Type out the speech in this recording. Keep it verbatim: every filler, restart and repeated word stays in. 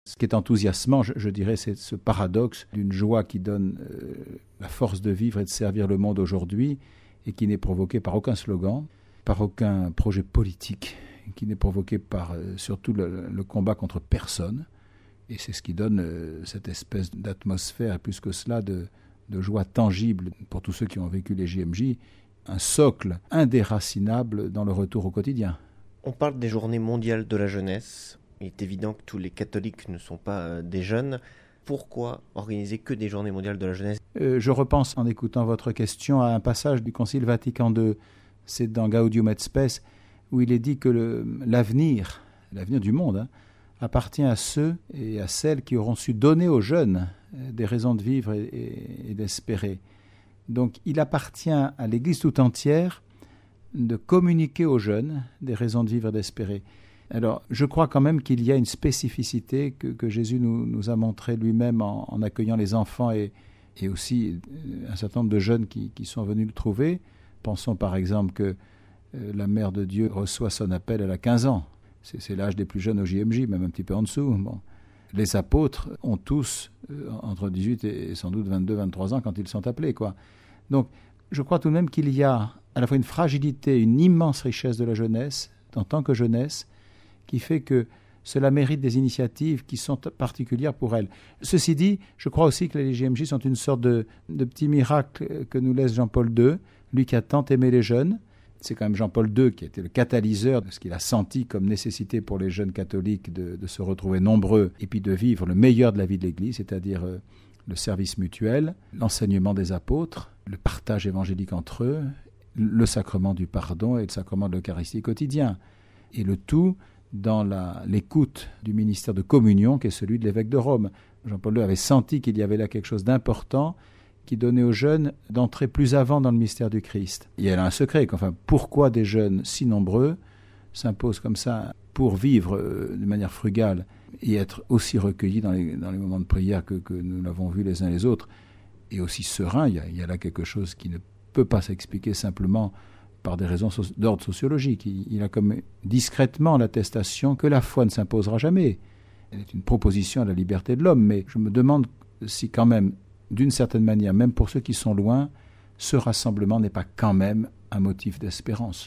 Ce qui est enthousiasmant, je, je dirais, c'est ce paradoxe d'une joie qui donne euh, la force de vivre et de servir le monde aujourd'hui et qui n'est provoquée par aucun slogan, par aucun projet politique, qui n'est provoquée par euh, surtout le, le combat contre personne. Et c'est ce qui donne euh, cette espèce d'atmosphère, et plus que cela, de, de joie tangible pour tous ceux qui ont vécu les J M J, un socle indéracinable dans le retour au quotidien. On parle des journées mondiales de la jeunesse. Il est évident que tous les catholiques ne sont pas euh, des jeunes. Pourquoi organiser que des journées mondiales de la jeunesse ? euh, Je repense, en écoutant votre question, à un passage du Concile Vatican deux. C'est dans Gaudium et Spes, où il est dit que le, l'avenir, l'avenir du monde, hein, appartient à ceux et à celles qui auront su donner aux jeunes des raisons de vivre et, et, et d'espérer. Donc il appartient à l'Église tout entière de communiquer aux jeunes des raisons de vivre et d'espérer. Alors, je crois quand même qu'il y a une spécificité que, que Jésus nous, nous a montrée lui-même en, en accueillant les enfants et, et aussi un certain nombre de jeunes qui, qui sont venus le trouver. Pensons par exemple que euh, la Mère de Dieu reçoit son appel, elle a quinze ans. C'est, c'est l'âge des plus jeunes au J M J, même un petit peu en dessous. Bon. Les apôtres ont tous euh, entre dix-huit et sans doute vingt-deux, vingt-trois ans quand ils sont appelés, quoi. Donc, je crois tout de même qu'il y a à la fois une fragilité, une immense richesse de la jeunesse, en tant que jeunesse, qui fait que cela mérite des initiatives qui sont particulières pour elle. Ceci dit, je crois aussi que les J M J sont une sorte de, de petit miracle que nous laisse Jean-Paul deux, lui qui a tant aimé les jeunes. C'est quand même Jean-Paul deux qui a été le catalyseur de ce qu'il a senti comme nécessité pour les jeunes catholiques de, de se retrouver nombreux et puis de vivre le meilleur de la vie de l'Église, c'est-à-dire euh, le service mutuel, l'enseignement des apôtres, le partage évangélique entre eux, le sacrement du pardon et le sacrement de l'Eucharistie quotidien. Et le tout dans la, l'écoute du ministère de communion qui est celui de l'évêque de Rome. Jean-Paul deux avait senti qu'il y avait là quelque chose d'important qui donnait aux jeunes d'entrer plus avant dans le mystère du Christ. Et elle a un secret, enfin, pourquoi des jeunes si nombreux s'imposent comme ça pour vivre euh, de manière frugale et être aussi recueillis dans les, dans les moments de prière que, que nous l'avons vu les uns les autres, et aussi sereins. Il y a, il y a là quelque chose qui ne peut pas s'expliquer simplement par des raisons so- d'ordre sociologique. Il, il a comme discrètement l'attestation que la foi ne s'imposera jamais. Elle est une proposition à la liberté de l'homme, mais je me demande si quand même, d'une certaine manière, même pour ceux qui sont loin, ce rassemblement n'est pas quand même un motif d'espérance.